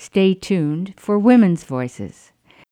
Stay tuned for Women's Voices.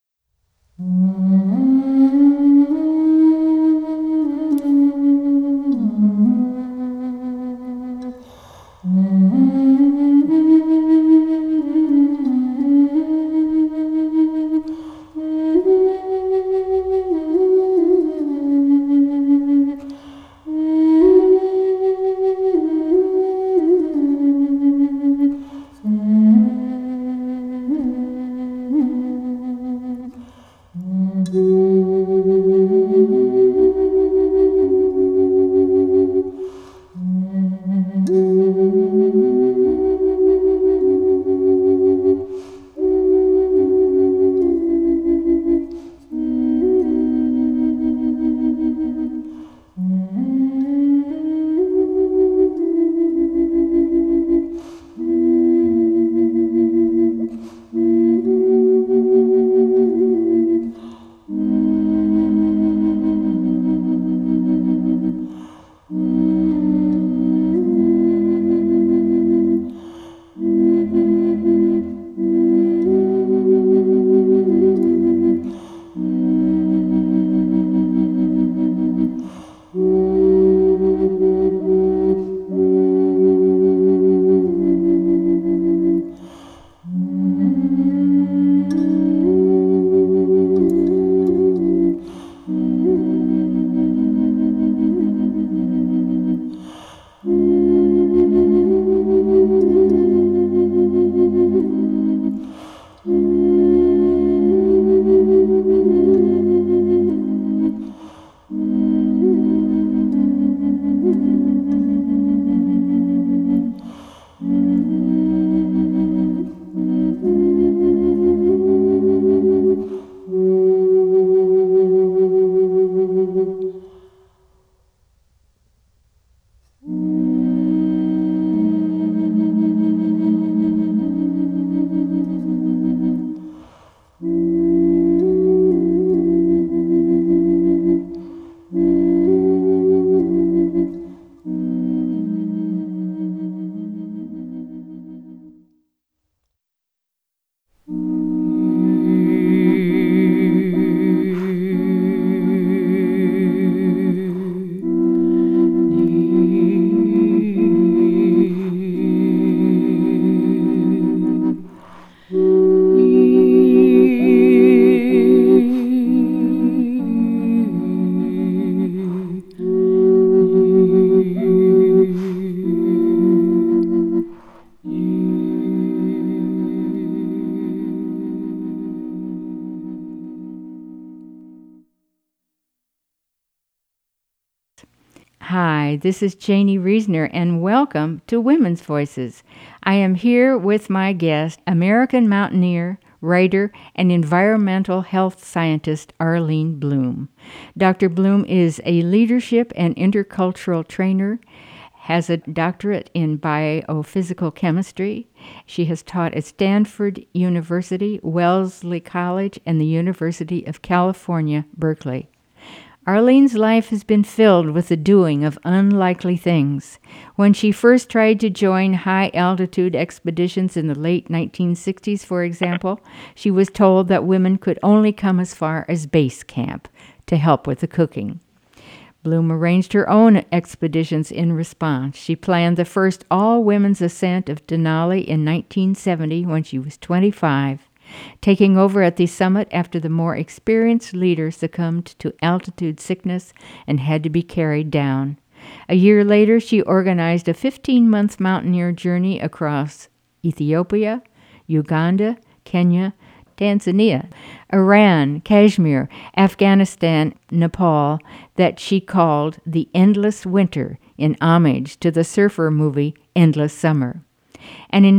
Hi, this is Janie Reisner, and welcome to Women's Voices. I am here with my guest, American mountaineer, writer, and environmental health scientist Arlene Blum. Dr. Blum is a leadership and intercultural trainer, has a doctorate in biophysical chemistry. She has taught at Stanford University, Wellesley College, and the University of California, Berkeley. Arlene's life has been filled with the doing of unlikely things. When she first tried to join high-altitude expeditions in the late 1960s, for example, she was told that women could only come as far as base camp to help with the cooking. Blum arranged her own expeditions in response. She planned the first all-women's ascent of Denali in 1970 when she was 25. Taking over at the summit after the more experienced leader succumbed to altitude sickness and had to be carried down. A year later, she organized a 15-month mountaineer journey across Ethiopia, Uganda, Kenya, Tanzania, Iran, Kashmir, Afghanistan, Nepal, that she called the Endless Winter in homage to the surfer movie Endless Summer. And in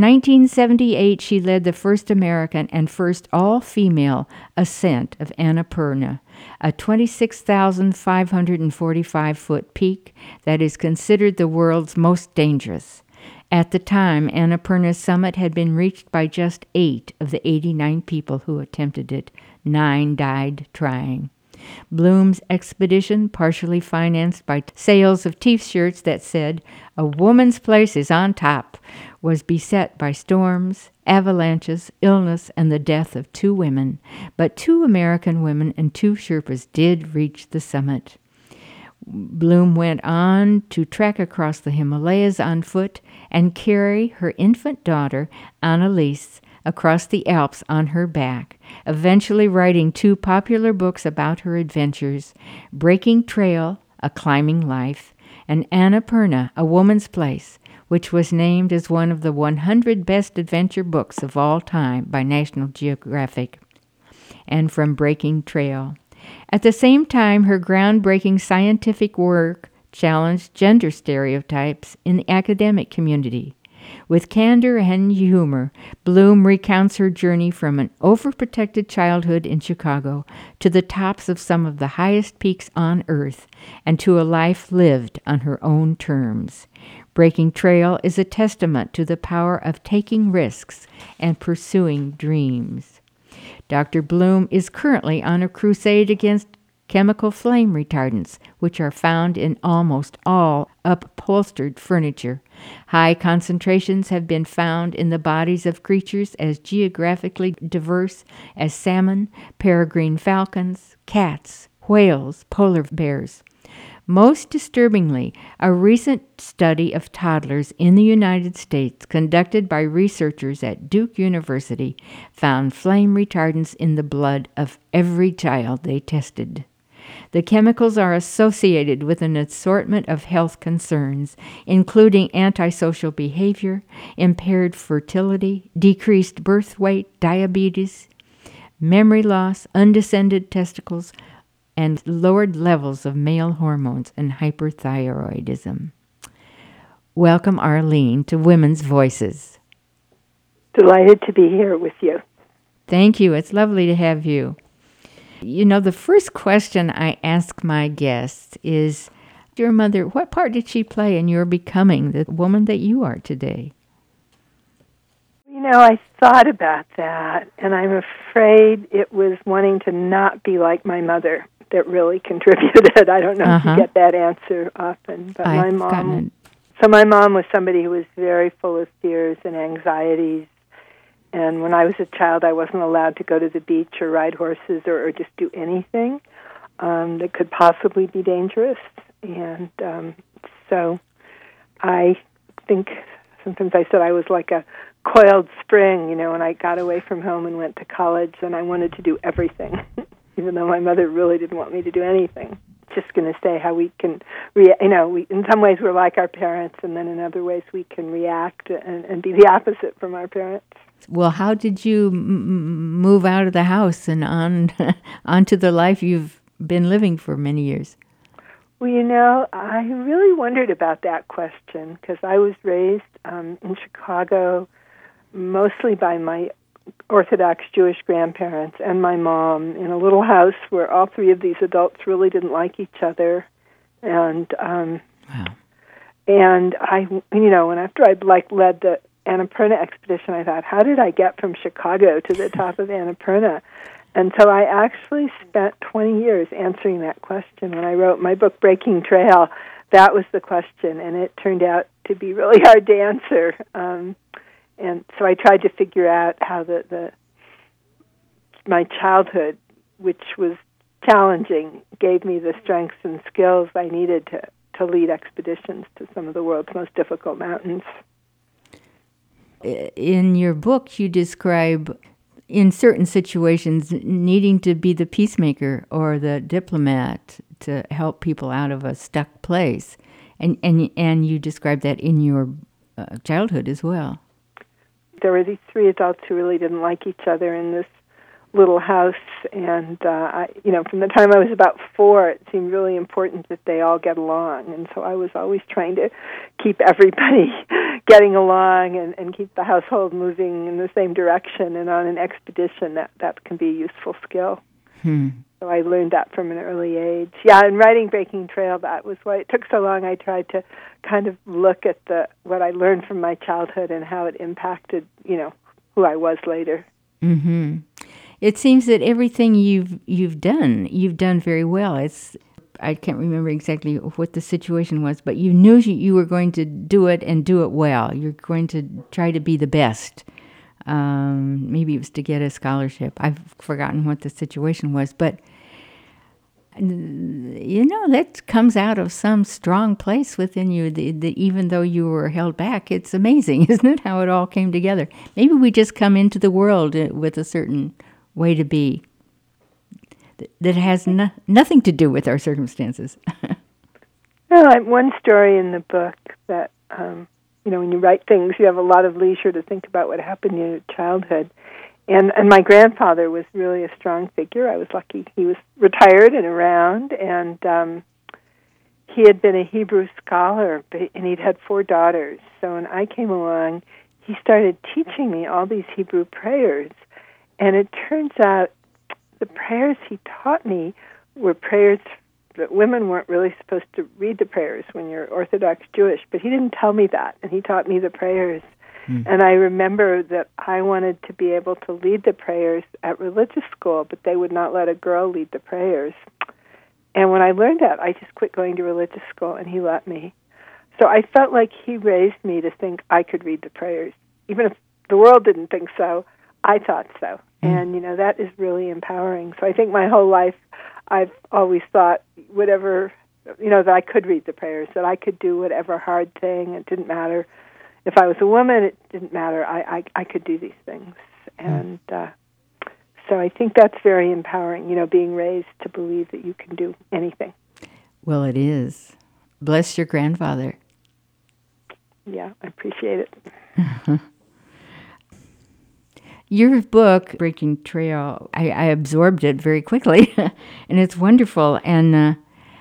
1978, she led the first American and first all-female ascent of Annapurna, a 26,545-foot peak that is considered the world's most dangerous. At the time, Annapurna's summit had been reached by just 8 of the 89 people who attempted it. 9 died trying. Bloom's expedition, partially financed by sales of T-shirts that said, "A woman's place is on top," was beset by storms, avalanches, illness, and the death of 2 women. But 2 American women and 2 Sherpas did reach the summit. Bloom went on to trek across the Himalayas on foot and carry her infant daughter, Annalise, across the Alps on her back, eventually writing 2 popular books about her adventures, Breaking Trail, A Climbing Life, and Annapurna, A Woman's Place, which was named as one of the 100 best adventure books of all time by National Geographic, and from Breaking Trail. At the same time, her groundbreaking scientific work challenged gender stereotypes in the academic community. With candor and humor, Bloom recounts her journey from an overprotected childhood in Chicago to the tops of some of the highest peaks on Earth and to a life lived on her own terms. Breaking Trail is a testament to the power of taking risks and pursuing dreams. Dr. Bloom is currently on a crusade against chemical flame retardants, which are found in almost all upholstered furniture. High concentrations have been found in the bodies of creatures as geographically diverse as salmon, peregrine falcons, cats, whales, polar bears. Most disturbingly, a recent study of toddlers in the United States conducted by researchers at Duke University found flame retardants in the blood of every child they tested. The chemicals are associated with an assortment of health concerns, including antisocial behavior, impaired fertility, decreased birth weight, diabetes, memory loss, undescended testicles, and lowered levels of male hormones and hyperthyroidism. Welcome, Arlene, to Women's Voices. Delighted to be here with you. Thank you. It's lovely to have you. You know, the first question I ask my guests is, your mother, what part did she play in your becoming the woman that you are today? You know, I thought about that, and I'm afraid it was wanting to not be like my mother that really contributed. I don't know if you get that answer often, but my mom was somebody who was very full of fears and anxieties. And when I was a child, I wasn't allowed to go to the beach or ride horses or just do anything that could possibly be dangerous. And so I think sometimes I said I was like a coiled spring, you know, when I got away from home and went to college, and I wanted to do everything, even though my mother really didn't want me to do anything. Just going to say how we can, we in some ways we're like our parents, and then in other ways we can react and be the opposite from our parents. Well, how did you move out of the house and onto the life you've been living for many years? Well, you know, I really wondered about that question because I was raised in Chicago mostly by my Orthodox Jewish grandparents and my mom in a little house where all 3 of these adults really didn't like each other. And and I, you know, and after I'd led the Annapurna expedition, I thought, how did I get from Chicago to the top of Annapurna? And so I actually spent 20 years answering that question. When I wrote my book, Breaking Trail, that was the question, and it turned out to be really hard to answer. And so I tried to figure out how my childhood, which was challenging, gave me the strengths and skills I needed to lead expeditions to some of the world's most difficult mountains. In your book, you describe, in certain situations, needing to be the peacemaker or the diplomat to help people out of a stuck place. And you describe that in your childhood as well. There were these 3 adults who really didn't like each other in this little house, and from the time I was about 4, it seemed really important that they all get along, and so I was always trying to keep everybody getting along and keep the household moving in the same direction. And on an expedition, that can be a useful skill. So I learned that from an early age. Yeah, and writing Breaking Trail, that was why it took so long. I tried to kind of look at what I learned from my childhood and how it impacted, who I was later. Mm-hmm. it seems that everything you've done very well. I can't remember exactly what the situation was, but you knew you were going to do it and do it well. You're going to try to be the best. Maybe it was to get a scholarship. I've forgotten what the situation was, but that comes out of some strong place within you. Even though you were held back, it's amazing, isn't it, how it all came together? Maybe we just come into the world with a certain way to be that has nothing to do with our circumstances. Well, one story in the book that, when you write things, you have a lot of leisure to think about what happened in your childhood. And my grandfather was really a strong figure. I was lucky he was retired and around, and he had been a Hebrew scholar, and he'd had 4 daughters. So when I came along, he started teaching me all these Hebrew prayers. And it turns out the prayers he taught me were prayers that women weren't really supposed to read the prayers when you're Orthodox Jewish, but he didn't tell me that, and he taught me the prayers. And I remember that I wanted to be able to lead the prayers at religious school, but they would not let a girl lead the prayers. And when I learned that, I just quit going to religious school, and he let me. So I felt like he raised me to think I could read the prayers. Even if the world didn't think so, I thought so. And, that is really empowering. So I think my whole life I've always thought whatever, that I could read the prayers, that I could do whatever hard thing. It didn't matter. If I was a woman, it didn't matter. I could do these things. And so I think that's very empowering, being raised to believe that you can do anything. Well, it is. Bless your grandfather. Yeah, I appreciate it. Your book, Breaking Trail, I absorbed it very quickly, and it's wonderful. And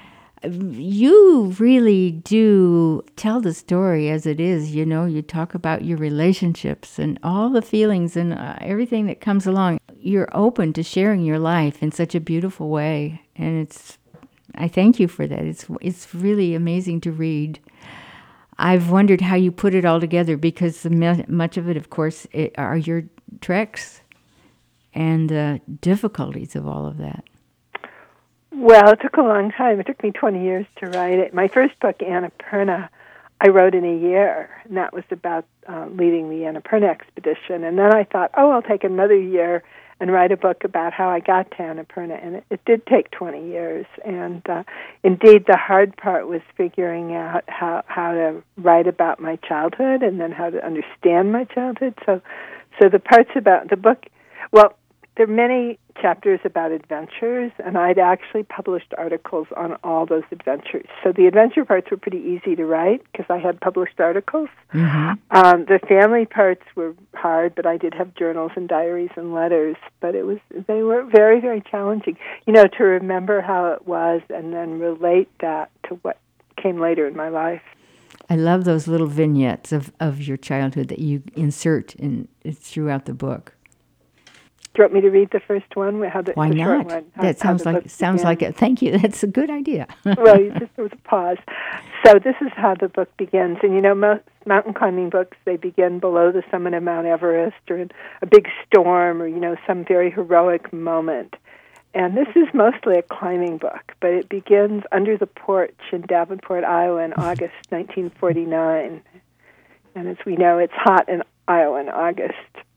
you really do tell the story as it is. You talk about your relationships and all the feelings and everything that comes along. You're open to sharing your life in such a beautiful way, and I thank you for that. It's really amazing to read. I've wondered how you put it all together, because much of it, of course, are your treks and the difficulties of all of that. Well, it took a long time. It took me 20 years to write it. My first book, Annapurna, I wrote in a year, and that was about leading the Annapurna expedition. And then I thought, I'll take another year and write a book about how I got to Annapurna. And it did take 20 years. And indeed, the hard part was figuring out how to write about my childhood and then how to understand my childhood. So the parts about the book, well, there are many chapters about adventures, and I'd actually published articles on all those adventures. So the adventure parts were pretty easy to write because I had published articles. Mm-hmm. The family parts were hard, but I did have journals and diaries and letters. But they were very, very challenging, to remember how it was and then relate that to what came later in my life. I love those little vignettes of your childhood that you insert throughout the book. Do you want me to read the first one? Why not? That sounds like it. Thank you. That's a good idea. Well, there was a pause. So this is how the book begins. And most mountain climbing books, they begin below the summit of Mount Everest or in a big storm or, some very heroic moment. And this is mostly a climbing book, but it begins under the porch in Davenport, Iowa in August 1949. And as we know, it's hot in Iowa in August.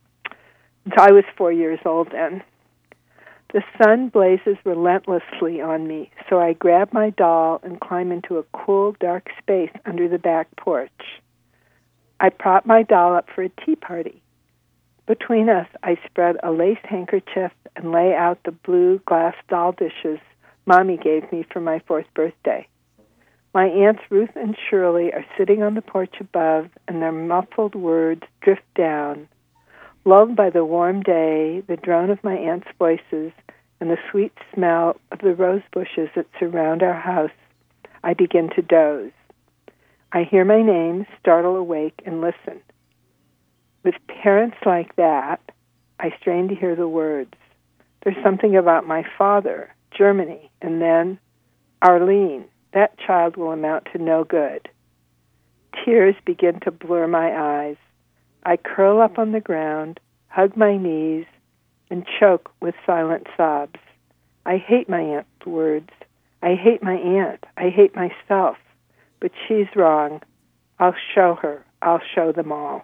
So I was 4 years old then. The sun blazes relentlessly on me, so I grab my doll and climb into a cool, dark space under the back porch. I prop my doll up for a tea party. Between us, I spread a lace handkerchief and lay out the blue glass doll dishes Mommy gave me for my 4th birthday. My aunts Ruth and Shirley are sitting on the porch above, and their muffled words drift down. Lulled by the warm day, the drone of my aunts' voices, and the sweet smell of the rose bushes that surround our house, I begin to doze. I hear my name, startle awake, and listen. With parents like that, I strain to hear the words. There's something about my father, Germany, and then Arlene. That child will amount to no good. Tears begin to blur my eyes. I curl up on the ground, hug my knees, and choke with silent sobs. I hate my aunt's words. I hate my aunt. I hate myself. But she's wrong. I'll show her. I'll show them all.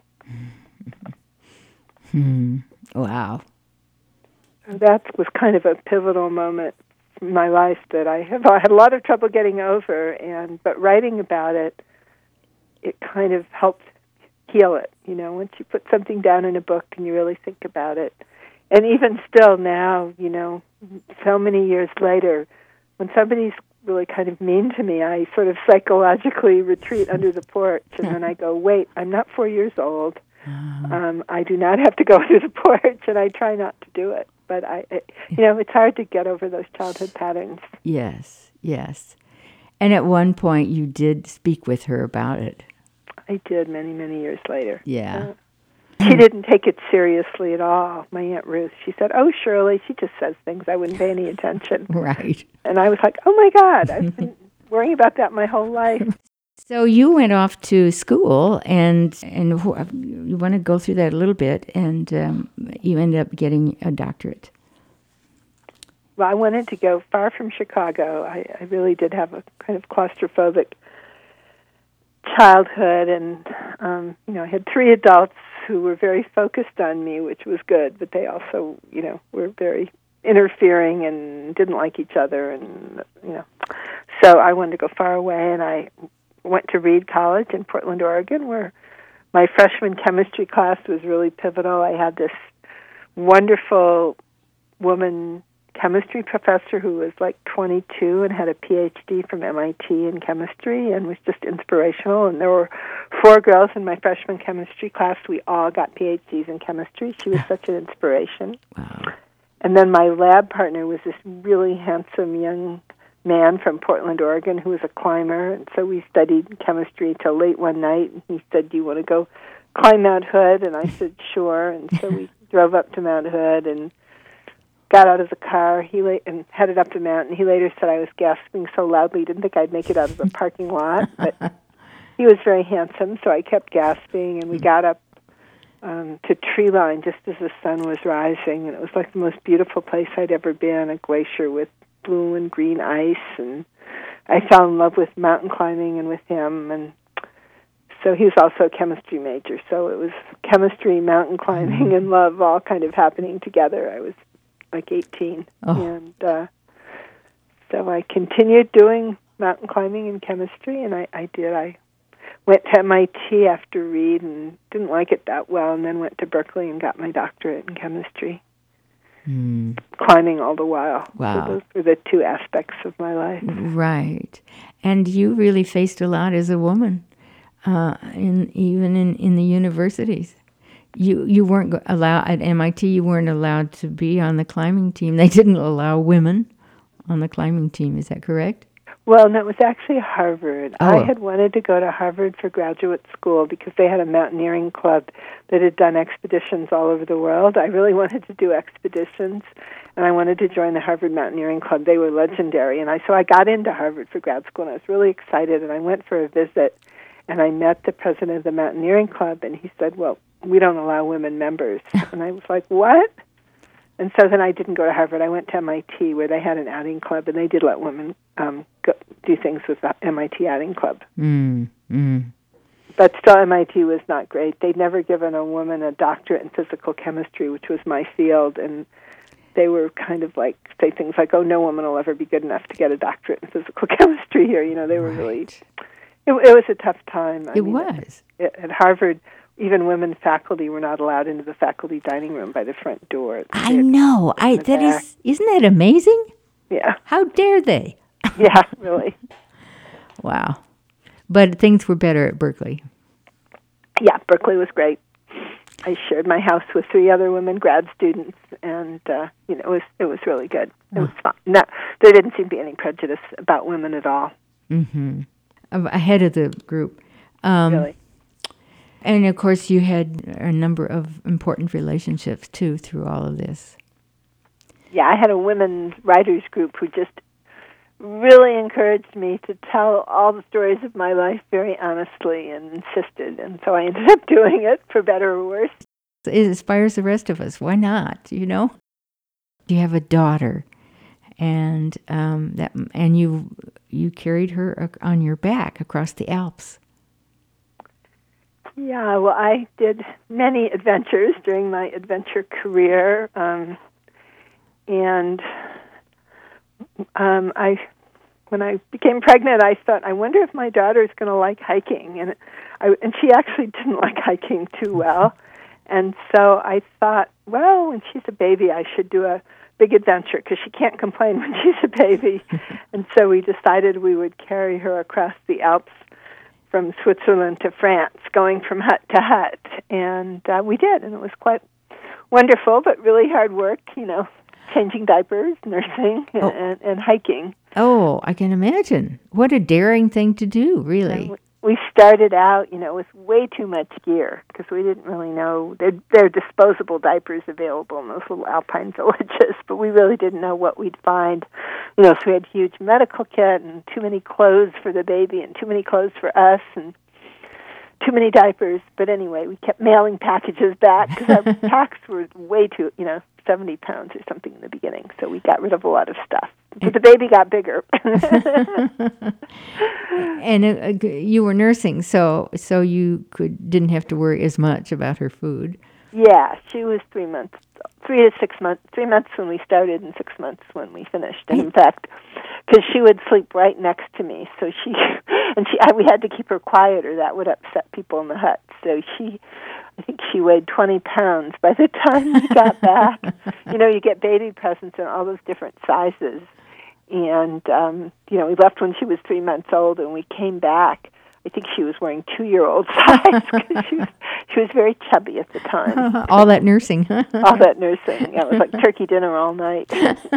Wow. That was kind of a pivotal moment in my life that I had a lot of trouble getting over, but writing about it, it kind of helped heal it. Once you put something down in a book and you really think about it. And even still now, so many years later, when somebody's really kind of mean to me, I sort of psychologically retreat under the porch, and then I go, wait, I'm not 4 years old. I do not have to go under the porch, and I try not to do it. But it's hard to get over those childhood patterns. Yes. And at one point, you did speak with her about it. I did many, many years later. Yeah. She didn't take it seriously at all, my Aunt Ruth. She said, oh, Shirley, she just says things. I wouldn't pay any attention. Right. And I was like, oh, my God, I've been worrying about that my whole life. So you went off to school, and you want to go through that a little bit, and you ended up getting a doctorate. Well, I wanted to go far from Chicago. I really did have a kind of claustrophobic childhood, and I had 3 adults who were very focused on me, which was good, but they also, were very interfering and didn't like each other, and so I wanted to go far away, and I went to Reed College in Portland, Oregon, where my freshman chemistry class was really pivotal. I had this wonderful woman chemistry professor who was like 22 and had a PhD from MIT in chemistry and was just inspirational. And there were 4 girls in my freshman chemistry class. We all got PhDs in chemistry. She was such an inspiration. Wow. And then my lab partner was this really handsome young man from Portland, Oregon, who was a climber. And so we studied chemistry till late one night. And he said, do you want to go climb Mount Hood? And I said, sure. And so we drove up to Mount Hood and got out of the car and headed up the mountain. He later said I was gasping so loudly he didn't think I'd make it out of the parking lot. But he was very handsome, so I kept gasping. And we got up to tree line just as the sun was rising. And it was like the most beautiful place I'd ever been, a glacier with blue and green ice. And I fell in love with mountain climbing and with him. And so he was also a chemistry major. So it was chemistry, mountain climbing, and love all kind of happening together. I was like 18. And so I continued doing mountain climbing and chemistry, and I did. I went to MIT after Reed and didn't like it that well, and then went to Berkeley and got my doctorate in chemistry. Climbing all the while. Wow. So those were the 2 aspects of my life. Right. And you really faced a lot as a woman, even in the universities. You weren't allowed at MIT. You weren't allowed to be on the climbing team. They didn't allow women on the climbing team. Is that correct? Well, no, it was actually Harvard. Oh. I had wanted to go to Harvard for graduate school because they had a mountaineering club that had done expeditions all over the world. I really wanted to do expeditions, and I wanted to join the Harvard Mountaineering Club. They were legendary, so I got into Harvard for grad school, and I was really excited, and I went for a visit, and I met the president of the Mountaineering Club, and he said, well, we don't allow women members. And I was like, what? And so then I didn't go to Harvard. I went to MIT where they had an outing club, and they did let women go do things with the MIT outing club. But still, MIT was not great. They'd never given a woman a doctorate in physical chemistry, which was my field, and they were kind of like, say things like, oh, no woman will ever be good enough to get a doctorate in physical chemistry here. They were really, it was a tough time. It was. At Harvard, even women faculty were not allowed into the faculty dining room by the front door. I know. Isn't that amazing? Yeah. How dare they? Yeah, really. Wow. But things were better at Berkeley. Yeah, Berkeley was great. I shared my house with 3 other women grad students, and it was really good. It was fun. No, there didn't seem to be any prejudice about women at all. Mm-hmm. Ahead of the group. Really. And, of course, you had a number of important relationships, too, through all of this. Yeah, I had a women's writers group who just really encouraged me to tell all the stories of my life very honestly and insisted. And so I ended up doing it, for better or worse. It inspires the rest of us. Why not, You have a daughter, and you carried her on your back across the Alps. Yeah, well, I did many adventures during my adventure career, and when I became pregnant, I thought, I wonder if my daughter's going to like hiking, and she actually didn't like hiking too well, and so I thought, well, when she's a baby, I should do a big adventure because she can't complain when she's a baby, and so we decided we would carry her across the Alps from Switzerland to France, going from hut to hut, and we did, and it was quite wonderful, but really hard work, changing diapers, nursing, and hiking. Oh, I can imagine. What a daring thing to do, really. And we started out, with way too much gear because we didn't really know. There are disposable diapers available in those little alpine villages, but we really didn't know what we'd find. So we had huge medical kit and too many clothes for the baby and too many clothes for us and too many diapers. But anyway, we kept mailing packages back because our packs were way too, 70 pounds or something in the beginning. So we got rid of a lot of stuff. But the baby got bigger. And you were nursing, so you didn't have to worry as much about her food. Yeah, she was 3 months, 3 to 6 months, 3 months when we started and 6 months when we finished. And in fact, because she would sleep right next to me, so we had to keep her quiet or that would upset people in the hut. So I think she weighed 20 pounds by the time we got back. You get baby presents in all those different sizes. And, we left when she was 3 months old, and we came back. I think she was wearing 2-year-old size because she was very chubby at the time. All that nursing. All that nursing. Yeah, it was like turkey dinner all night.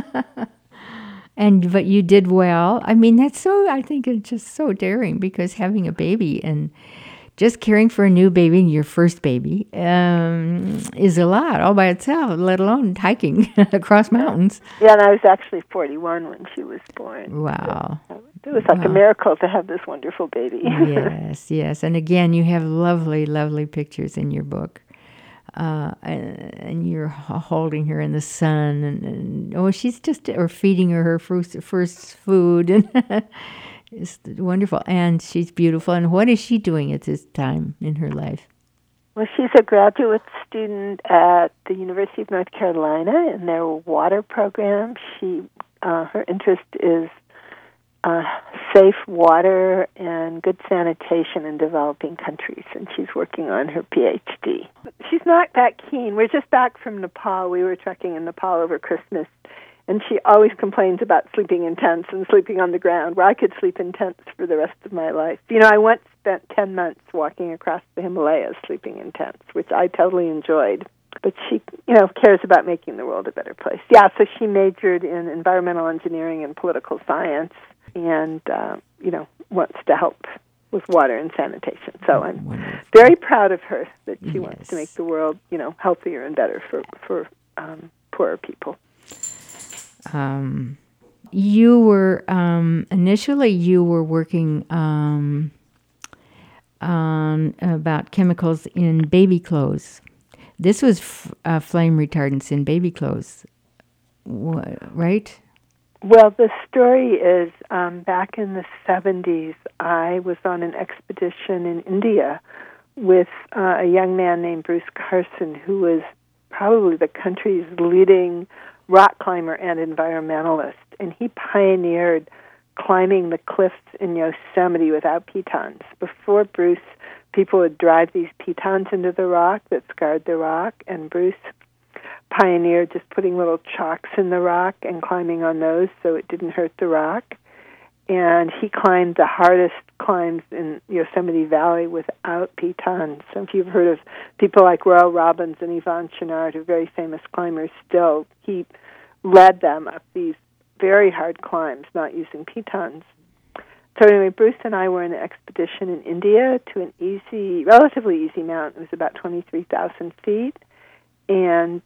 But you did well. I mean, I think it's just so daring because having a baby and just caring for a new baby, your first baby, is a lot all by itself, let alone hiking across mountains. Yeah, and I was actually 41 when she was born. Wow. So it was like a miracle to have this wonderful baby. Yes. And again, you have lovely, lovely pictures in your book. And you're holding her in the sun, and she's or feeding her first food, and it's wonderful. And she's beautiful. And what is she doing at this time in her life? Well, she's a graduate student at the University of North Carolina in their water program. Her interest is safe water and good sanitation in developing countries, and she's working on her PhD. She's not that keen. We're just back from Nepal. We were trekking in Nepal over Christmas, and she always complains about sleeping in tents and sleeping on the ground, where I could sleep in tents for the rest of my life. I once spent 10 months walking across the Himalayas sleeping in tents, which I totally enjoyed. But she, cares about making the world a better place. Yeah, so she majored in environmental engineering and political science, and wants to help with water and sanitation. So I'm very proud of her that she wants to make the world, healthier and better for poorer people. You were initially working on about chemicals in baby clothes. This was flame retardants in baby clothes, right? Well, the story is back in the 70s, I was on an expedition in India with a young man named Bruce Carson, who was probably the country's leading rock climber and environmentalist. And he pioneered climbing the cliffs in Yosemite without pitons. Before Bruce, people would drive these pitons into the rock that scarred the rock, and Bruce pioneered just putting little chalks in the rock and climbing on those so it didn't hurt the rock. And he climbed the hardest climbs in Yosemite Valley without pitons. So if you've heard of people like Royal Robbins and Yvon Chouinard, who are very famous climbers still, he led them up these very hard climbs, not using pitons. So anyway, Bruce and I were in an expedition in India to an relatively easy mountain. It was about 23,000 feet. And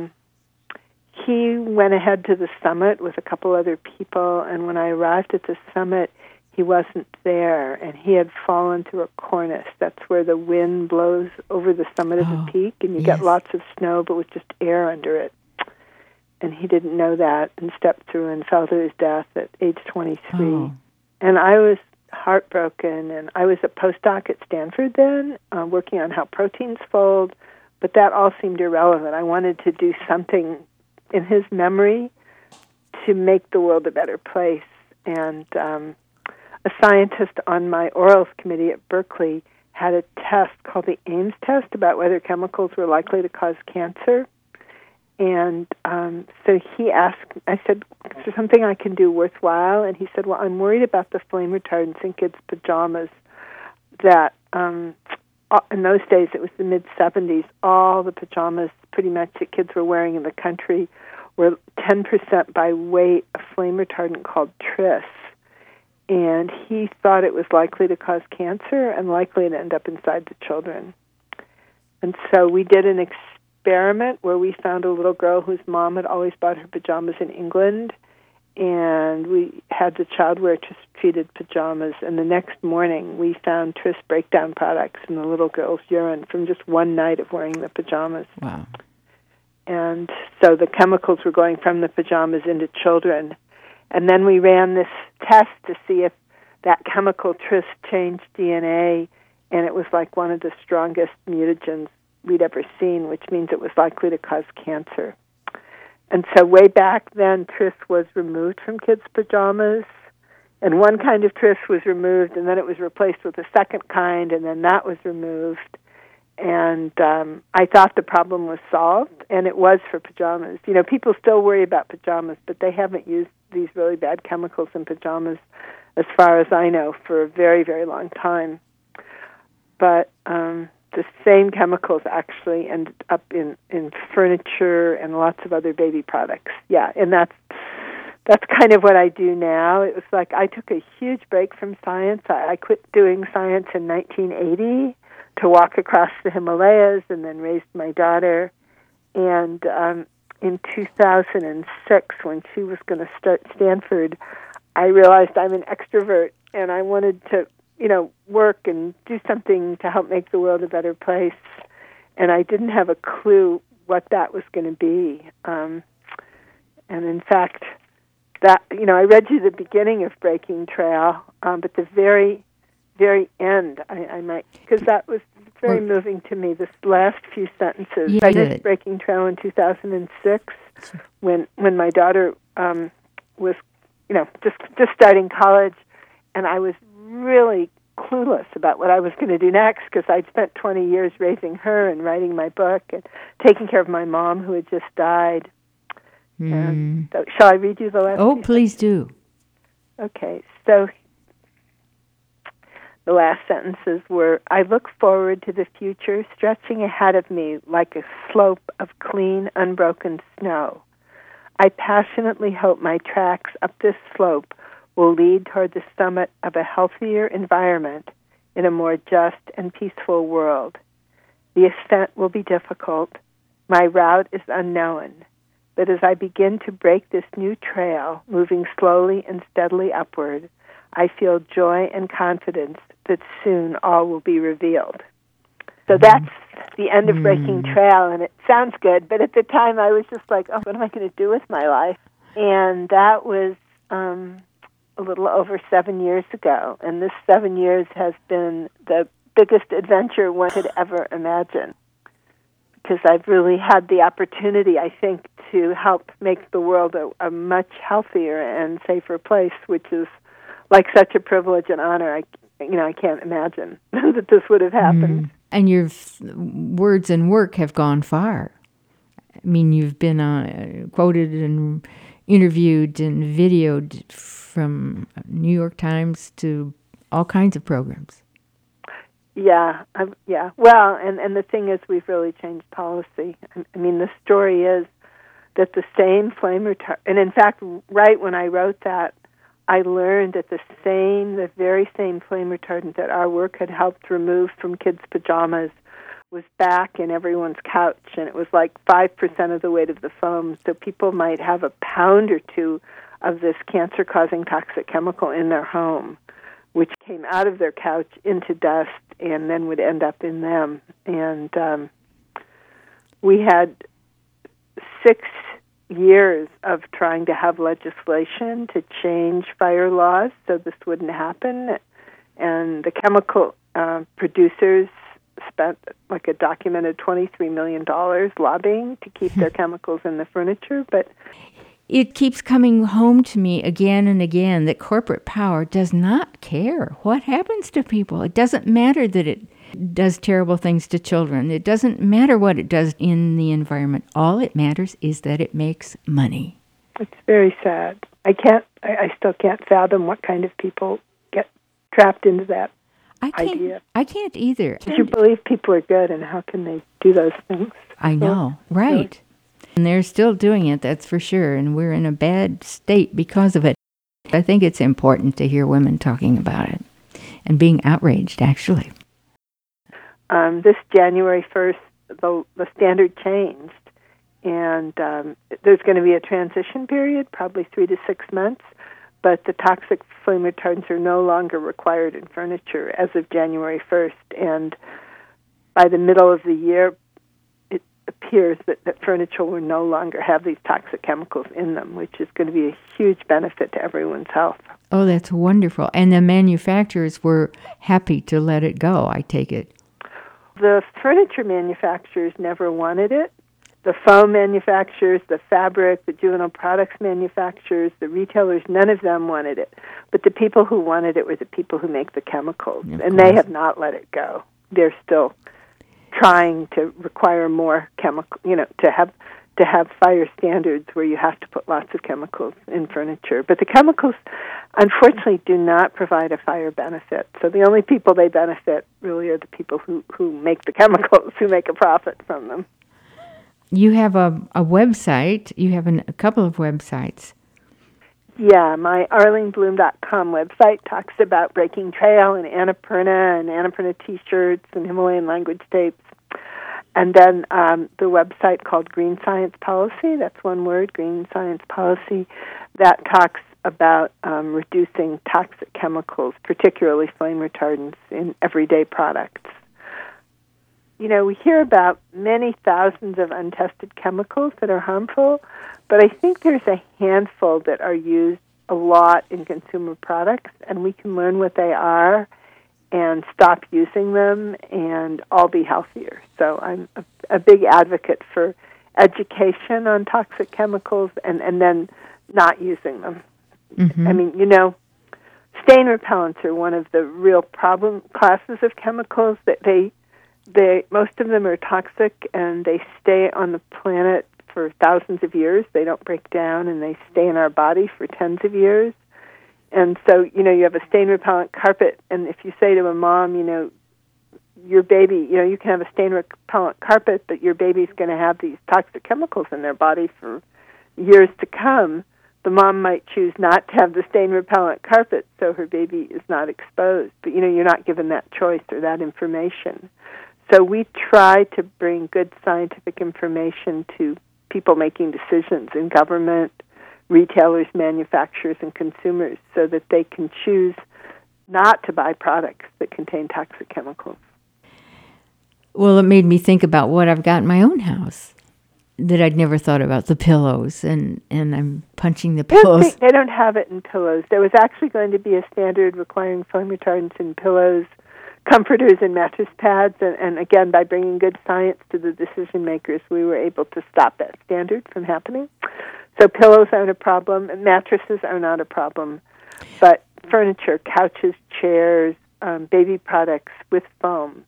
he went ahead to the summit with a couple other people, and when I arrived at the summit, he wasn't there, and he had fallen through a cornice. That's where the wind blows over the summit of the peak, and you get lots of snow, but with just air under it. and he didn't know that and stepped through and fell to his death at age 23. Oh. And I was heartbroken, and I was a postdoc at Stanford then, working on how proteins fold, but that all seemed irrelevant. I wanted to do something in his memory to make the world a better place. And a scientist on my orals committee at Berkeley had a test called the Ames test about whether chemicals were likely to cause cancer. And so he asked, I said, is there something I can do worthwhile? And he said, well, I'm worried about the flame retardants in kids' pajamas that in those days, it was the mid-'70s, all the pajamas pretty much that kids were wearing in the country were 10% by weight a flame retardant called tris. And he thought it was likely to cause cancer and likely to end up inside the children. And so we did an experiment where we found a little girl whose mom had always bought her pajamas in England, and we had the child wear tris-treated pajamas, and the next morning we found tris breakdown products in the little girl's urine from just one night of wearing the pajamas. Wow. And so the chemicals were going from the pajamas into children. And then we ran this test to see if that chemical tris changed DNA, and it was like one of the strongest mutagens we'd ever seen, which means it was likely to cause cancer. And so way back then, tris was removed from kids' pajamas, and one kind of tris was removed, and then it was replaced with a second kind, and then that was removed. And I thought the problem was solved, and it was for pajamas. You know, people still worry about pajamas, but they haven't used these really bad chemicals in pajamas, as far as I know, for a very, very long time. But the same chemicals actually ended up in furniture and lots of other baby products. Yeah, and that's kind of what I do now. It was like I took a huge break from science. I quit doing science in 1980 to walk across the Himalayas and then raised my daughter. And in 2006, when she was going to start Stanford, I realized I'm an extrovert, and I wanted to, work and do something to help make the world a better place. And I didn't have a clue what that was going to be. And in fact, that I read you the beginning of Breaking Trail, but the very, very end, I might, because that was very moving to me, this last few sentences. Yeah, I did Breaking Trail in 2006 when my daughter was, just starting college, and I was really clueless about what I was going to do next because I'd spent 20 years raising her and writing my book and taking care of my mom who had just died. And so, shall I read you the last? Oh, please do. Okay, so the last sentences were, I look forward to the future stretching ahead of me like a slope of clean, unbroken snow. I passionately hope my tracks up this slope will lead toward the summit of a healthier environment in a more just and peaceful world. The ascent will be difficult. My route is unknown. But as I begin to break this new trail, moving slowly and steadily upward, I feel joy and confidence that soon all will be revealed. So that's the end of Breaking Trail, and it sounds good, but at the time I was just like, oh, what am I going to do with my life? And that was a little over 7 years ago, and this 7 years has been the biggest adventure one could ever imagine, because I've really had the opportunity, I think, to help make the world a much healthier and safer place, which is like such a privilege and honor. I can't imagine that this would have happened. And your words and work have gone far. I mean, you've been quoted and interviewed and videoed from New York Times to all kinds of programs. Yeah. Well, and the thing is, we've really changed policy. I mean, the story is that the same flame retardant, and in fact, right when I wrote that, I learned that the very same flame retardant that our work had helped remove from kids' pajamas was back in everyone's couch, and it was like 5% of the weight of the foam, so people might have a pound or two of this cancer-causing toxic chemical in their home, which came out of their couch into dust and then would end up in them. And we had 6 years of trying to have legislation to change fire laws so this wouldn't happen. And the chemical producers spent like a documented $23 million lobbying to keep their chemicals in the furniture. But it keeps coming home to me again and again that corporate power does not care what happens to people. It doesn't matter that it does terrible things to children. It doesn't matter what it does in the environment. All it matters is that it makes money. It's very sad. I still can't fathom what kind of people get trapped into that idea. I can't either. Did you believe people are good, and how can they do those things? I know, right. And they're still doing it, that's for sure, and we're in a bad state because of it. I think it's important to hear women talking about it and being outraged, actually. This January 1st, the standard changed, and there's going to be a transition period, probably 3 to 6 months, but the toxic flame retardants are no longer required in furniture as of January 1st, and by the middle of the year, it appears that furniture will no longer have these toxic chemicals in them, which is going to be a huge benefit to everyone's health. Oh, that's wonderful. And the manufacturers were happy to let it go, I take it. The furniture manufacturers never wanted it. The foam manufacturers, the fabric, the juvenile products manufacturers, the retailers, none of them wanted it. But the people who wanted it were the people who make the chemicals, and they have not let it go. They're still trying to require more chemical, to have fire standards where you have to put lots of chemicals in furniture. But the chemicals, unfortunately, do not provide a fire benefit. So the only people they benefit really are the people who make the chemicals, who make a profit from them. You have a website. You have a couple of websites. Yeah, my ArleneBloom.com website talks about breaking trail and Annapurna T-shirts and Himalayan language tapes. And then the website called Green Science Policy, that's one word, Green Science Policy, that talks about reducing toxic chemicals, particularly flame retardants, in everyday products. We hear about many thousands of untested chemicals that are harmful, but I think there's a handful that are used a lot in consumer products, and we can learn what they are and stop using them and all be healthier. So I'm a big advocate for education on toxic chemicals and then not using them. Mm-hmm. I mean, stain repellents are one of the real problem classes of chemicals that most of them are toxic, and they stay on the planet for thousands of years. They don't break down, and they stay in our body for tens of years. And so, you have a stain repellent carpet, and if you say to a mom, your baby, you can have a stain repellent carpet, but your baby's going to have these toxic chemicals in their body for years to come, the mom might choose not to have the stain repellent carpet so her baby is not exposed. But, you're not given that choice or that information. So we try to bring good scientific information to people making decisions in government, retailers, manufacturers, and consumers so that they can choose not to buy products that contain toxic chemicals. Well, it made me think about what I've got in my own house that I'd never thought about, the pillows, and I'm punching the pillows. They don't have it in pillows. There was actually going to be a standard requiring flame retardants in pillows, comforters, and mattress pads, and again, by bringing good science to the decision makers, we were able to stop that standard from happening. So pillows aren't a problem, and mattresses are not a problem, but furniture, couches, chairs, baby products with foam,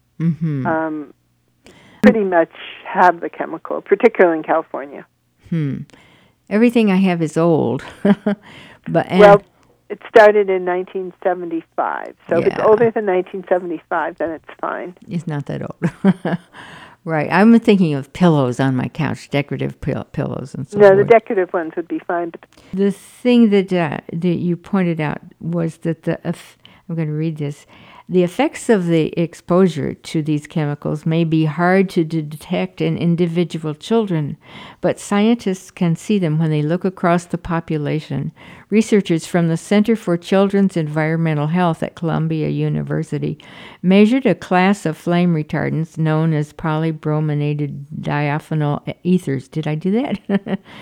pretty much have the chemical, particularly in California. Everything I have is old. Well, it started in 1975, so if it's older than 1975, then it's fine. It's not that old. Right. I'm thinking of pillows on my couch, decorative pillows and so forth. No, the decorative ones would be fine. The thing that you pointed out was that I'm going to read this. The effects of the exposure to these chemicals may be hard to detect in individual children, but scientists can see them when they look across the population. Researchers from the Center for Children's Environmental Health at Columbia University measured a class of flame retardants known as polybrominated diaphenyl ethers. Did I do that?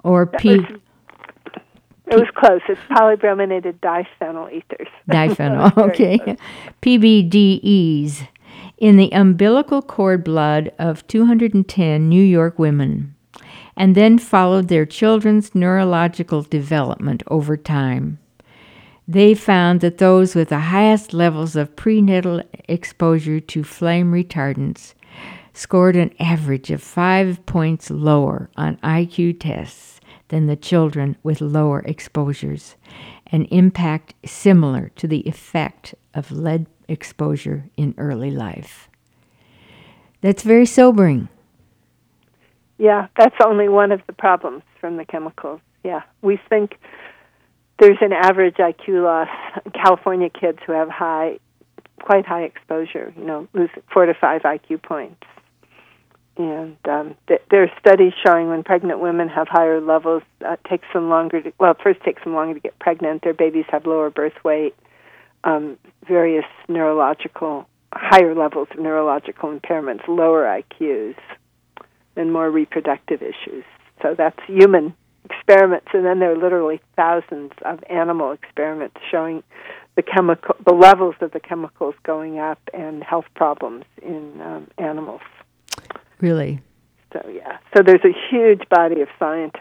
Or It was close. It's polybrominated diphenyl ethers. Diphenyl, okay. PBDEs in the umbilical cord blood of 210 New York women, and then followed their children's neurological development over time. They found that those with the highest levels of prenatal exposure to flame retardants scored an average of 5 points lower on IQ tests than the children with lower exposures, an impact similar to the effect of lead exposure in early life. That's very sobering. Yeah, that's only one of the problems from the chemicals. Yeah, we think there's an average IQ loss. California kids who have quite high exposure, lose 4 to 5 IQ points. And there are studies showing when pregnant women have higher levels, it takes them longer to get pregnant. Their babies have lower birth weight, various higher levels of neurological impairments, lower IQs, and more reproductive issues. So that's human experiments, and then there are literally thousands of animal experiments showing the levels of the chemicals going up and health problems in animals. Really? So there's a huge body of science,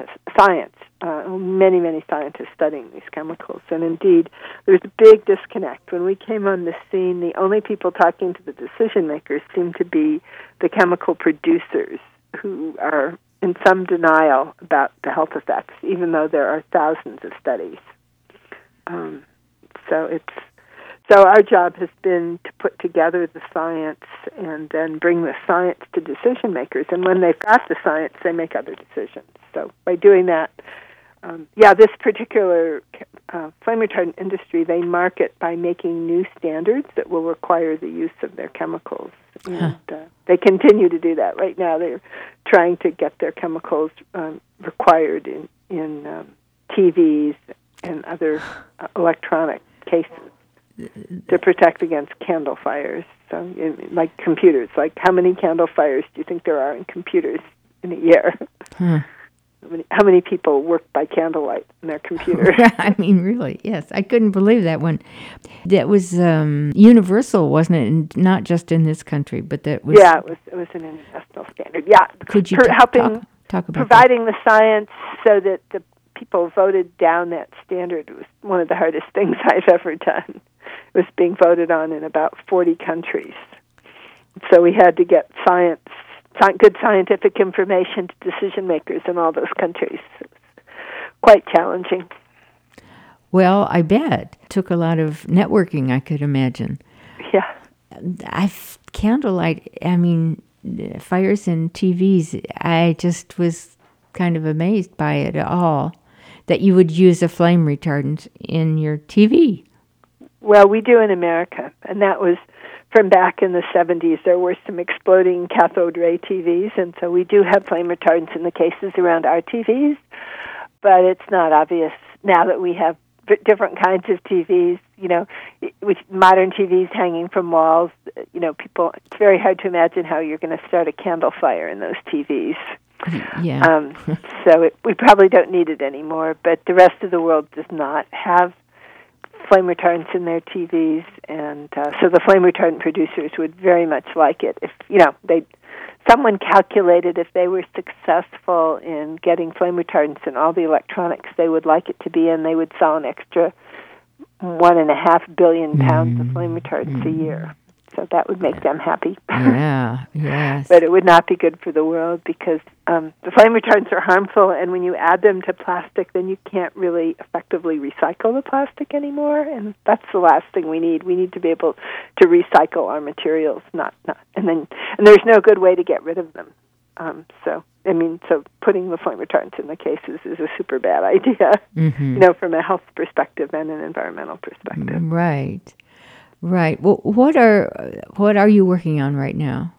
many scientists studying these chemicals. And indeed, there's a big disconnect. When we came on the scene, the only people talking to the decision makers seemed to be the chemical producers, who are in some denial about the health effects, even though there are thousands of studies. So our job has been to put together the science and then bring the science to decision makers. And when they've got the science, they make other decisions. So by doing that, this particular flame retardant industry, they market by making new standards that will require the use of their chemicals. And they continue to do that. Right now they're trying to get their chemicals required in TVs and other electronic cases to protect against candle fires. So, like computers, like how many candle fires do you think there are in computers in a year? How many people work by candlelight in their computer? I mean, really, yes. I couldn't believe that one. That was universal, wasn't it? And not just in this country, but that was... Yeah, it was an international standard. Yeah. Could you talk about providing the science so that the people voted down that standard was one of the hardest things I've ever done. It was being voted on in about 40 countries. So we had to get good scientific information to decision makers in all those countries. It was quite challenging. Well, I bet. It took a lot of networking, I could imagine. Yeah. Candlelight, fires and TVs, I just was kind of amazed by it all, that you would use a flame retardant in your TV. Well, we do in America, and that was from back in the 70s. There were some exploding cathode ray TVs, and so we do have flame retardants in the cases around our TVs, but it's not obvious now that we have different kinds of TVs, with modern TVs hanging from walls. People, it's very hard to imagine how you're going to start a candle fire in those TVs. Yeah. So we probably don't need it anymore, but the rest of the world does not have flame retardants in their TVs, and so the flame retardant producers would very much like it. If someone calculated if they were successful in getting flame retardants in all the electronics they would like it to be in, they would sell an extra 1.5 billion pounds of flame retardants a year. So that would make them happy. Yeah, yes. But it would not be good for the world because the flame retardants are harmful, and when you add them to plastic, then you can't really effectively recycle the plastic anymore, and that's the last thing we need. We need to be able to recycle our materials, and there's no good way to get rid of them. So putting the flame retardants in the cases is a super bad idea, from a health perspective and an environmental perspective. Right. Right. Well, what are you working on right now?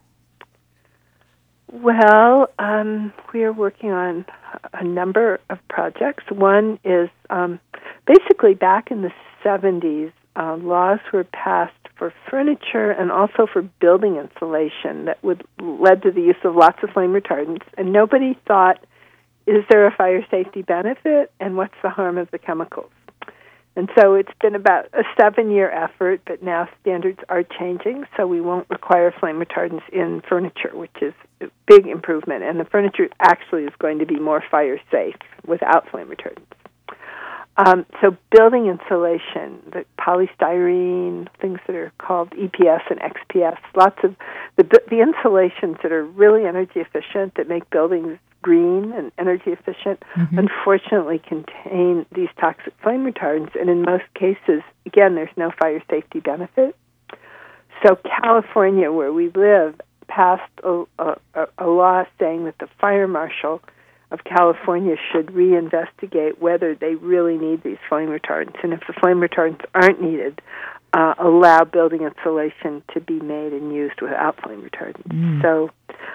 Well, we are working on a number of projects. One is basically back in the 70s, laws were passed for furniture and also for building insulation that led to the use of lots of flame retardants, and nobody thought is there a fire safety benefit, and what's the harm of the chemicals? And so it's been about a 7-year effort, but now standards are changing, so we won't require flame retardants in furniture, which is a big improvement. And the furniture actually is going to be more fire safe without flame retardants. So building insulation, the polystyrene, things that are called EPS and XPS, lots of the insulations that are really energy efficient, that make buildings green and energy efficient, unfortunately contain these toxic flame retardants, and in most cases, again, there's no fire safety benefit. So California, where we live, passed a law saying that the fire marshal of California should reinvestigate whether they really need these flame retardants, and if the flame retardants aren't needed, allow building insulation to be made and used without flame retardants. So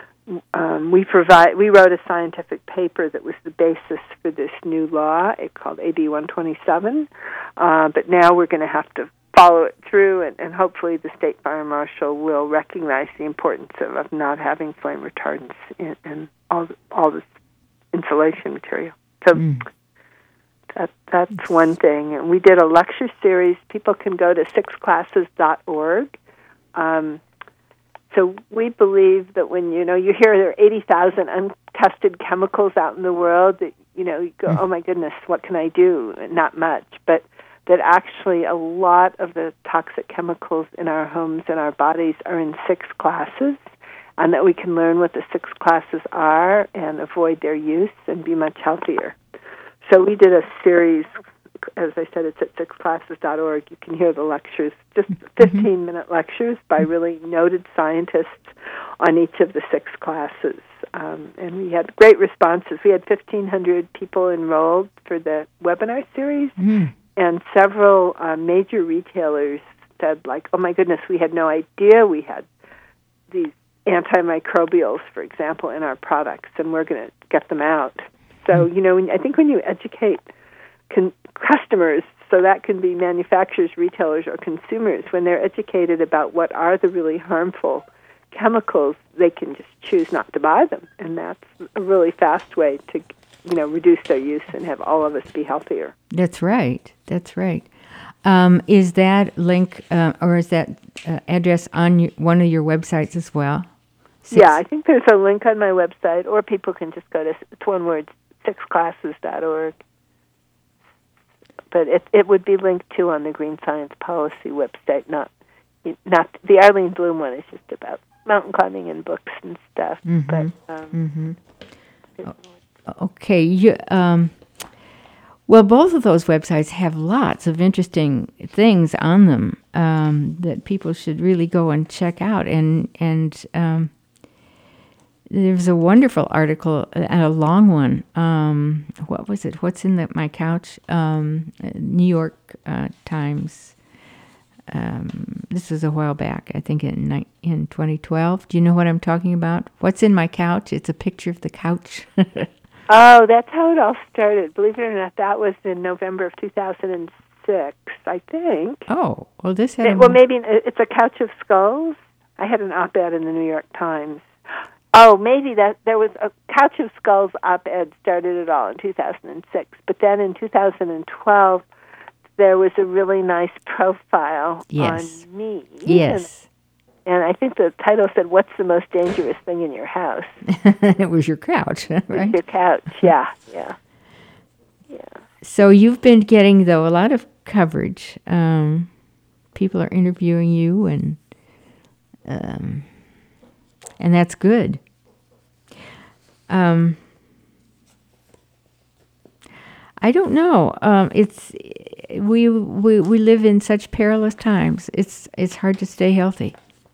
we wrote a scientific paper that was the basis for this new law. It's called AB 127, but now we're going to have to follow it through, and hopefully the state fire marshal will recognize the importance of not having flame retardants in all this insulation material. So that's one thing. And we did a lecture series. People can go to sixclasses.org. So we believe that when you hear there are 80,000 untested chemicals out in the world, that you go, oh my goodness, what can I do? Not much, but that actually a lot of the toxic chemicals in our homes and our bodies are in 6 classes, and that we can learn what the 6 classes are and avoid their use and be much healthier. So we did a series, as I said, it's at sixclasses.org. You can hear the lectures, just 15-minute lectures by really noted scientists on each of the 6 classes. And we had great responses. We had 1,500 people enrolled for the webinar series, and several major retailers said, like, oh my goodness, we had no idea we had these antimicrobials, for example, in our products, and we're going to get them out. So, I think when you educate customers, so that can be manufacturers, retailers, or consumers, when they're educated about what are the really harmful chemicals, they can just choose not to buy them. And that's a really fast way to, reduce their use and have all of us be healthier. That's right. Is that link or is that address on one of your websites as well? Yeah, I think there's a link on my website, or people can just go to, it's one word, sixclasses.org. But it would be linked to on the Green Science Policy website, not the Arlene Bloom one is just about mountain climbing and books and stuff. But okay, well, both of those websites have lots of interesting things on them that people should really go and check out. And there's a wonderful article, a long one. What was it? What's in my couch? New York Times. This was a while back, I think in 2012. Do you know what I'm talking about? What's in my couch? It's a picture of the couch. Oh, that's how it all started. Believe it or not, that was in November of 2006, I think. Oh, well, this had... Well, maybe it's a couch of skulls. I had an op-ed in the New York Times. Oh, maybe that there was a Couch of Skulls op-ed started it all in 2006. But then in 2012, there was a really nice profile on me. Yes. And I think the title said, "What's the most dangerous thing in your house?" It was your couch, right? It was your couch, yeah. So you've been getting, though, a lot of coverage. People are interviewing you, and that's good. I don't know. We live in such perilous times. It's hard to stay healthy.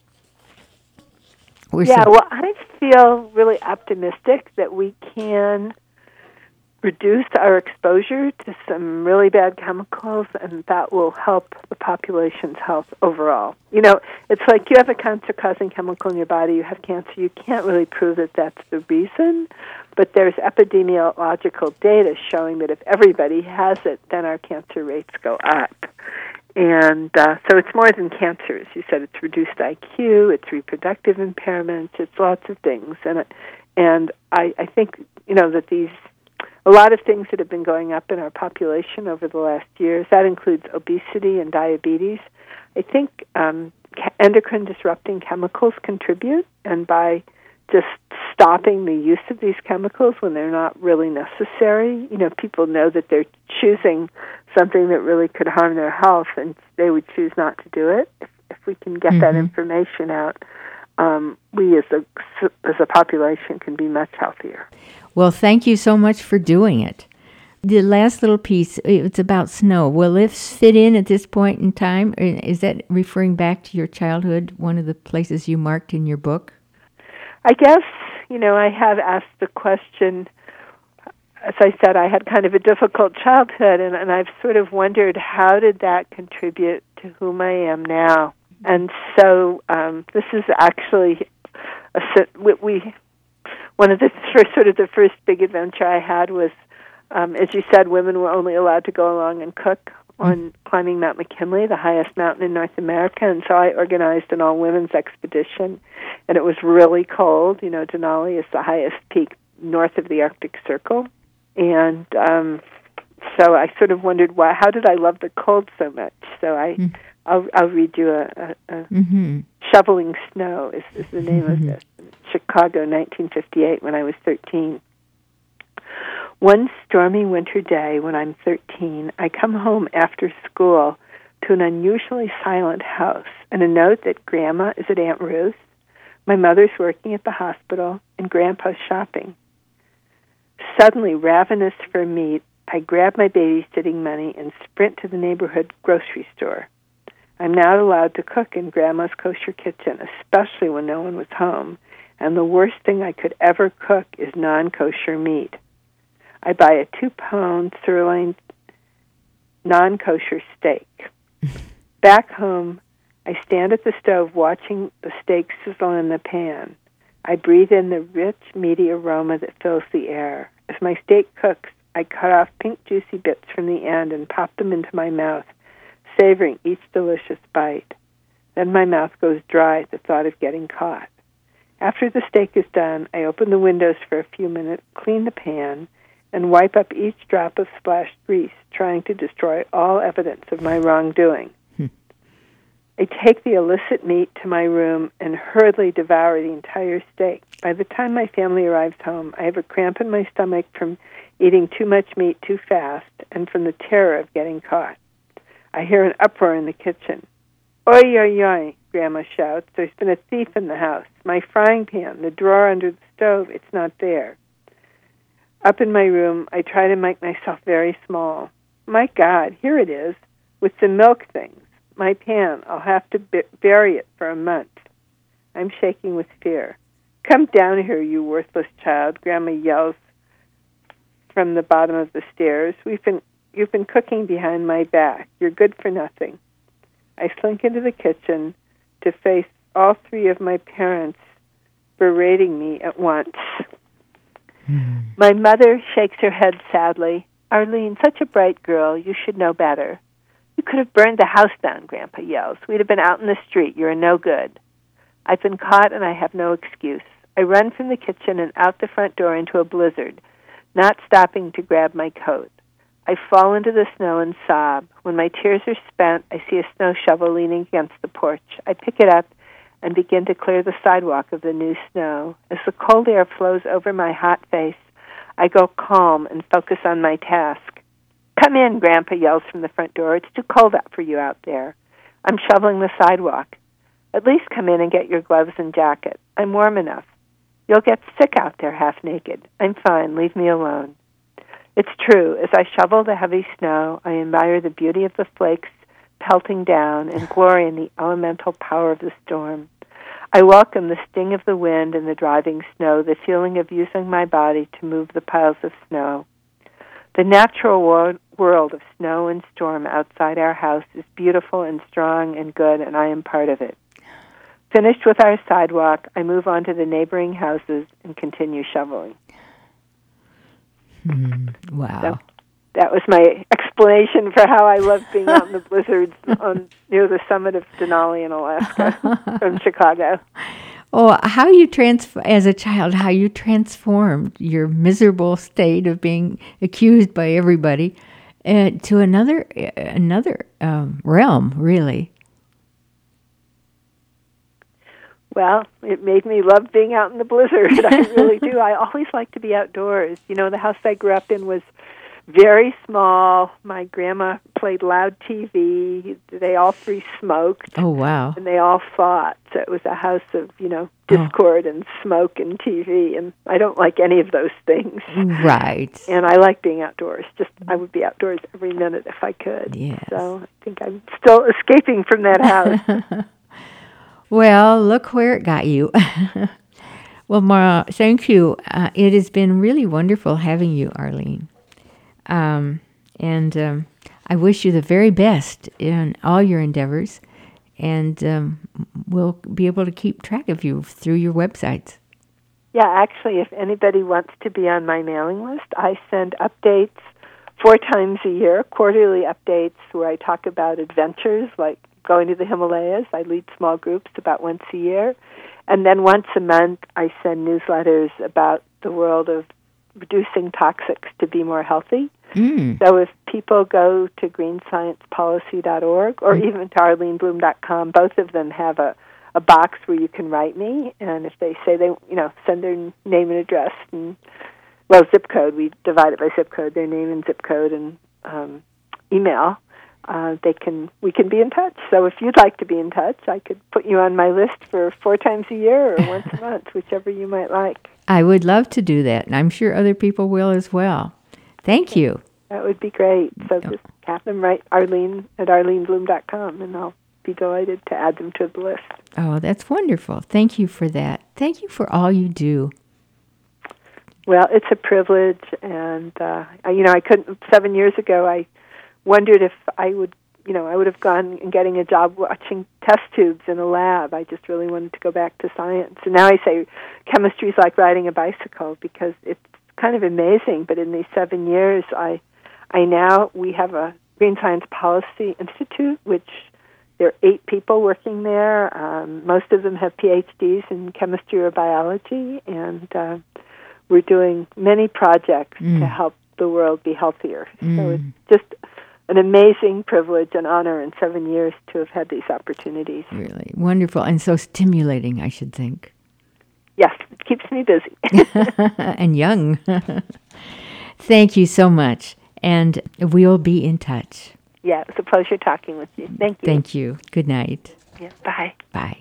Well, I feel really optimistic that we can reduce our exposure to some really bad chemicals, and that will help the population's health overall. It's like you have a cancer-causing chemical in your body, you have cancer, you can't really prove that that's the reason, but there's epidemiological data showing that if everybody has it, then our cancer rates go up. And so it's more than cancer. As you said, it's reduced IQ, it's reproductive impairments, it's lots of things. And I think, that these a lot of things that have been going up in our population over the last years. That includes obesity and diabetes. I think endocrine disrupting chemicals contribute, and by just stopping the use of these chemicals when they're not really necessary, people know that they're choosing something that really could harm their health, and they would choose not to do it. If we can get that information out, we as a population can be much healthier. Well, thank you so much for doing it. The last little piece, it's about snow. Will this fit in at this point in time? Is that referring back to your childhood, one of the places you marked in your book? I guess, I have asked the question. As I said, I had kind of a difficult childhood, and I've sort of wondered, how did that contribute to whom I am now? And so this is actually one of the first big adventure I had was, as you said, women were only allowed to go along and cook on climbing Mount McKinley, the highest mountain in North America, and so I organized an all-women's expedition, and it was really cold. Denali is the highest peak north of the Arctic Circle, and so I sort of wondered, how did I love the cold so much? So I'll read you a Shoveling Snow is the name of this. Chicago, 1958, when I was 13. One stormy winter day when I'm 13, I come home after school to an unusually silent house and a note that Grandma is at Aunt Ruth's, my mother's working at the hospital, and Grandpa's shopping. Suddenly, ravenous for meat, I grab my babysitting money and sprint to the neighborhood grocery store. I'm now allowed to cook in Grandma's kosher kitchen, especially when no one was home, and the worst thing I could ever cook is non-kosher meat. I buy a 2-pound sirloin non-kosher steak. Back home, I stand at the stove watching the steak sizzle in the pan. I breathe in the rich, meaty aroma that fills the air. As my steak cooks, I cut off pink, juicy bits from the end and pop them into my mouth, savoring each delicious bite. Then my mouth goes dry at the thought of getting caught. After the steak is done, I open the windows for a few minutes, clean the pan, and wipe up each drop of splashed grease, trying to destroy all evidence of my wrongdoing. I take the illicit meat to my room and hurriedly devour the entire steak. By the time my family arrives home, I have a cramp in my stomach from eating too much meat too fast and from the terror of getting caught. I hear an uproar in the kitchen. "Oi, oi, oi," Grandma shouts. "There's been a thief in the house. My frying pan, the drawer under the stove, it's not there." Up in my room, I try to make myself very small. My God, here it is, with the milk things. My pan, I'll have to bury it for a month. I'm shaking with fear. "Come down here, you worthless child," Grandma yells from the bottom of the stairs. You've been cooking behind my back. You're good for nothing." I slink into the kitchen to face all three of my parents berating me at once. My mother shakes her head sadly. "Arlene, such a bright girl, you should know better." "You could have burned the house down," Grandpa yells. "We'd have been out in the street. You're no good." I've been caught and I have no excuse. I run from the kitchen and out the front door into a blizzard, not stopping to grab my coat. I fall into the snow and sob. When my tears are spent, I see a snow shovel leaning against the porch. I pick it up and begin to clear the sidewalk of the new snow. As the cold air flows over my hot face, I go calm and focus on my task. "Come in," Grandpa yells from the front door. "It's too cold out for you out there." I'm shoveling the sidewalk. "At least come in and get your gloves and jacket. I'm warm enough." "You'll get sick out there half naked." "I'm fine. Leave me alone." It's true. As I shovel the heavy snow, I admire the beauty of the flakes pelting down and glory in the elemental power of the storm. I welcome the sting of the wind and the driving snow, the feeling of using my body to move the piles of snow. The natural world of snow and storm outside our house is beautiful and strong and good, and I am part of it. Finished with our sidewalk, I move on to the neighboring houses and continue shoveling. Wow. So that was my explanation for how I love being out in the blizzards near the summit of Denali in Alaska from Chicago. Oh, as a child, how you transformed your miserable state of being accused by everybody to another realm, really. Well, it made me love being out in the blizzard. I really do. I always like to be outdoors. You know, the house I grew up in was very small. My grandma played loud TV. They all three smoked. Oh, wow. And they all fought. So it was a house of, discord and smoke and TV. And I don't like any of those things. Right. And I like being outdoors. I would be outdoors every minute if I could. Yes. So I think I'm still escaping from that house. Well, look where it got you. Well, Mara, thank you. It has been really wonderful having you, Arlene. And I wish you the very best in all your endeavors. And we'll be able to keep track of you through your websites. Yeah, actually, if anybody wants to be on my mailing list, I send updates 4 times a year, quarterly updates where I talk about adventures like going to the Himalayas. I lead small groups about once a year. And then once a month, I send newsletters about the world of reducing toxics to be more healthy. So if people go to greensciencepolicy.org or even to arlenebloom.com, both of them have a box where you can write me. And if they say they, send their name and address and, zip code, we divide it by zip code, their name and zip code and email, we can be in touch. So if you'd like to be in touch, I could put you on my list for 4 times a year or once a month, whichever you might like. I would love to do that, and I'm sure other people will as well. Thank you. That would be great. So just have them write Arlene at arlenebloom.com, and I'll be delighted to add them to the list. Oh, that's wonderful. Thank you for that. Thank you for all you do. Well, it's a privilege, and I couldn't. 7 years ago, I wondered if I would have gone and getting a job watching test tubes in a lab. I just really wanted to go back to science. And now I say chemistry is like riding a bicycle because it's kind of amazing. But in these 7 years, we have a Green Science Policy Institute, which there are 8 people working there. Most of them have PhDs in chemistry or biology, and we're doing many projects to help the world be healthier. So it's just an amazing privilege and honor in 7 years to have had these opportunities. Really wonderful and so stimulating, I should think. Yes, it keeps me busy. And young. Thank you so much, and we'll be in touch. Yeah, it was a pleasure talking with you. Thank you. Thank you. Good night. Yeah, bye. Bye.